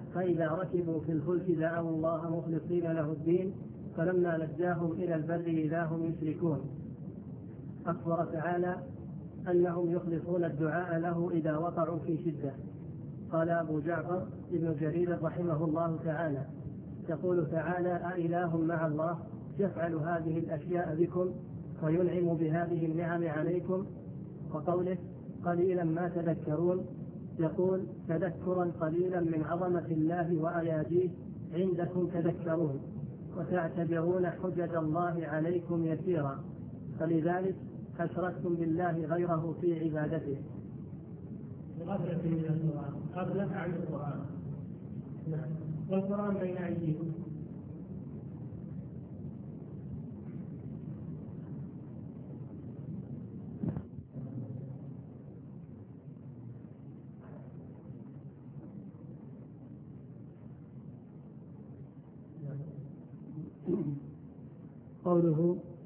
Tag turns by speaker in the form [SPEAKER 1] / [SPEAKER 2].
[SPEAKER 1] فإذا ركبوا في الفلك دعوا الله مخلصين له الدين فلما نجاهم إلى البر إذا هم يشركون. أخبر تعالى أنهم يخلصون الدعاء له إذا وقعوا في شدة. قال أبو جعفر ابن جرير رحمه الله تعالى: يقول تعالى: أإله مع الله يفعل هذه الأشياء بكم وينعم بهذه النعم عليكم. وقوله: قليلا ما تذكرون، يقول: تذكرا قليلا من عظمة الله وأياديه عندكم تذكرون وتعتبرون حجج الله عليكم يسيرا، فلذلك أشركتم بالله غيره في عبادته.
[SPEAKER 2] غفلة من القرآن، غفلة عن القرآن. والقرآن بين أيديكم.
[SPEAKER 1] قوله